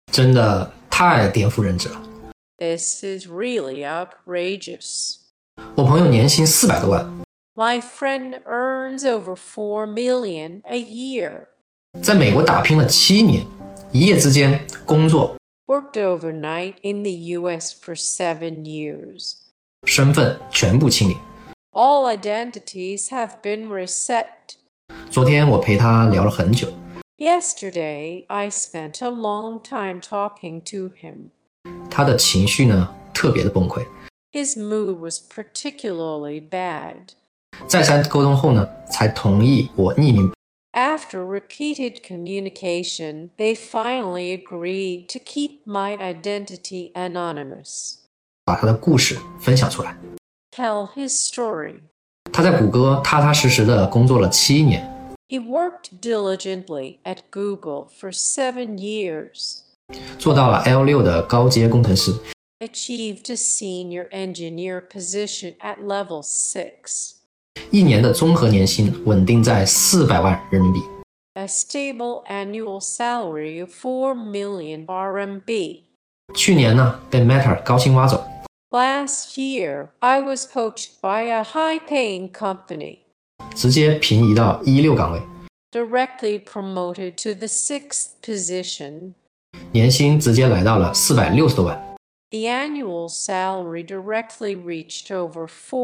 真的太颠覆认知了。 This is really outrageous. 我朋友年薪400多万， My friend earns over $4 million a year. 在美国打拼了7年，一夜之间工作、 Worked overnight in the US for 7 years. 身份全部清零。 All identities have been reset. 昨天我陪他聊了很久， Yesterday, I spent a long time talking to him. 他的情绪呢特别的崩溃。 His mood was particularly bad. 再三沟通后呢，才同意我匿名。 After repeated communication, they finally agreed to keep my identity anonymous. 把他的故事分享出来。 Tell his story. 他在谷歌踏踏实实的工作了7年， He worked diligently at Google for 7 years. 做到了 L6 的高阶工程师， Achieved a senior engineer position at level 6. 1年的综合年薪稳定在400万人民币。 A stable annual salary of 4 million RMB. 去年呢，被 Meta 高薪挖走， Last year, I was poached by a high-paying company. 直接平移到16岗位， Directly promoted to the 6th position. 年薪直接来到了460多万。 The annual salary directly reached over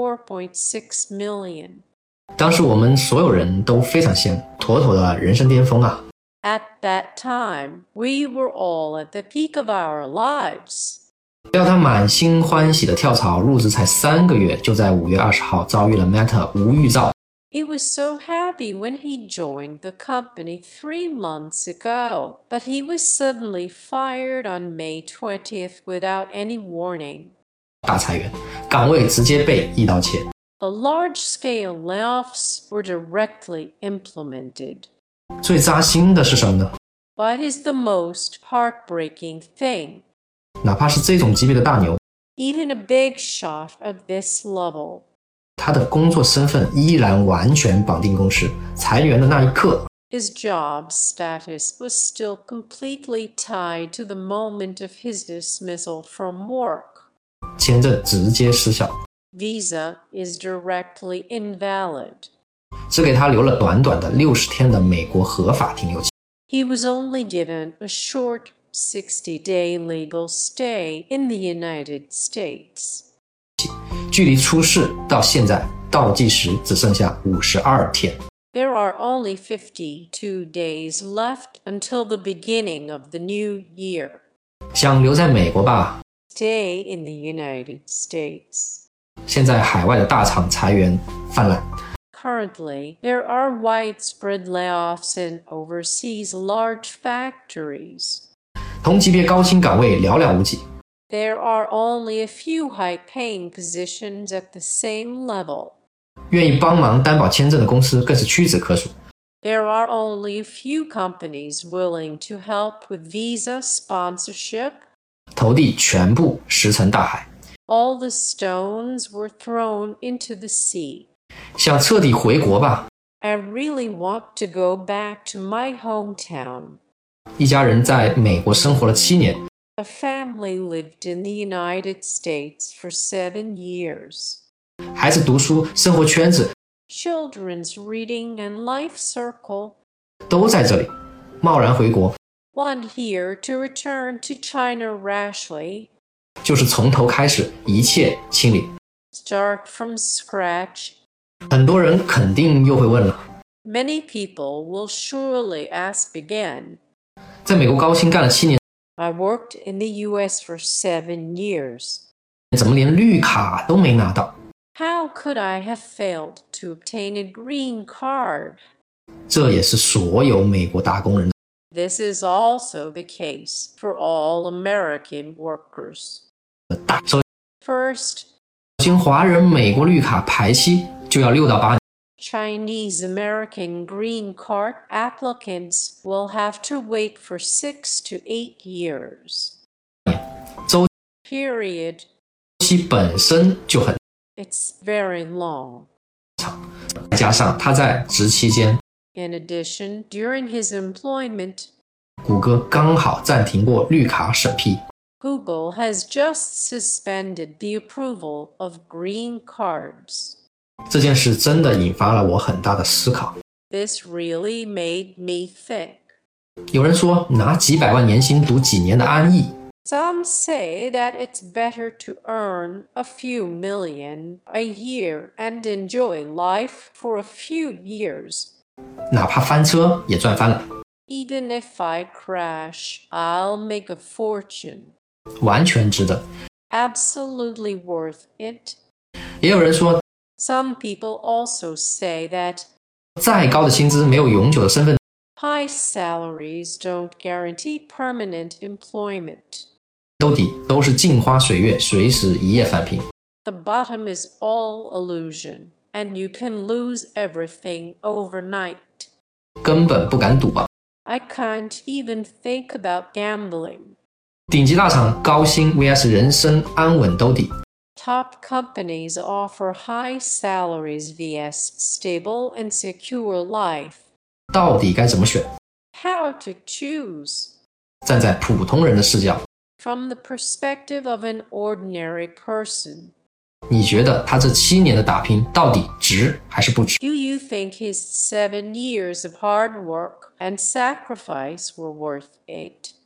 4.6 million. 当时我们所有人都非常羡慕，妥妥的人生巅峰啊！ At that time, we were all at the peak of our lives. 要他满心欢喜的跳槽，入职才3个月，就在5月20号遭遇了 Meta 无预兆。 He was so happy when he joined the company 3 months ago, but he was suddenly fired on May 20th without any warning. 大裁员，岗位直接被一刀切。 The large-scale layoffs were directly implemented. 最扎心的是什么呢？ What is the most heartbreaking thing? 哪怕是这种级别的大牛， Even a big shot of this level. 他的工作身份依然完全绑定公司。裁员的那一刻， His job status was still completely tied to the moment of his dismissal from work. 签证直接失效， Visa is directly invalid. 只给他留了短短的60天的美国合法停留期。 He was only given a short 60-day legal stay in the United States. 距离出事到现在倒计时只剩下52天。 There are only 52 days left until the beginning of the new year. 想留在美国吧， Stay in the United States. 现在海外的大厂裁员泛滥， Currently, there are widespread layoffs in overseas large factories. 同级别高薪岗位寥寥无几。 There are only a few high-paying positions at the same level. 愿意帮忙担保签证的公司更是屈指可数。 There are only a few companies willing to help with visa sponsorship. 投递全部石沉大海。 All the stones were thrown into the sea. 想彻底回国吧， I really want to go back to my hometown. 一家人在美国生活了7年， A family lived in the United States for 7 years. 孩子读书、生活圈子 Children's reading and life circle. 都在这里，贸然回国 One here to return to China rashly. 就是从头开始，一切清理。 Start from scratch. 很多人肯定又会问了， Many people will surely ask again. 在美国高薪干了7年， I worked in the US for 7 years. 怎么连绿卡都没拿到？ How could I have failed to obtain a green card? 这也是所有美国打工人 This is also the case for all American workers. 的大。首 First, 先，华人美国绿卡排期就要6到8年， Chinese American green card applicants will have to wait for 6 to 8 years. 周 Period. 期本身就很， It's very long. 加上他在职期间 In addition, during his employment, 谷歌刚好暂停过绿卡审批。 Google has just suspended the approval of green cards. 这件事真的引发了我很大的思考。 This really made me think. 有人说拿几百万年薪读几年的安逸， Some say that it's better to earn a few million a year and enjoy life for a few years. 哪怕翻车也赚翻了， Even if I crash, I'll make a fortune. 完全值得。 Absolutely worth it. 也有人说， Some people also say that 再高的薪资没有永久的身份， high salaries don't guarantee permanent employment. 兜底都是镜花水月，随时一夜翻平。 The bottom is all illusion, and you can lose everything overnight. 根本不敢赌啊！ I can't even think about gambling. 顶级大厂高薪 vs 人生安稳兜底， Top companies offer high salaries vs stable and secure life. 到底该怎么选？ How to choose? 站在普通人的视角， From the perspective of an ordinary person. 你觉得他这7年的打拼到底值还是不值？ Do you think his 7 years of hard work and sacrifice were worth it?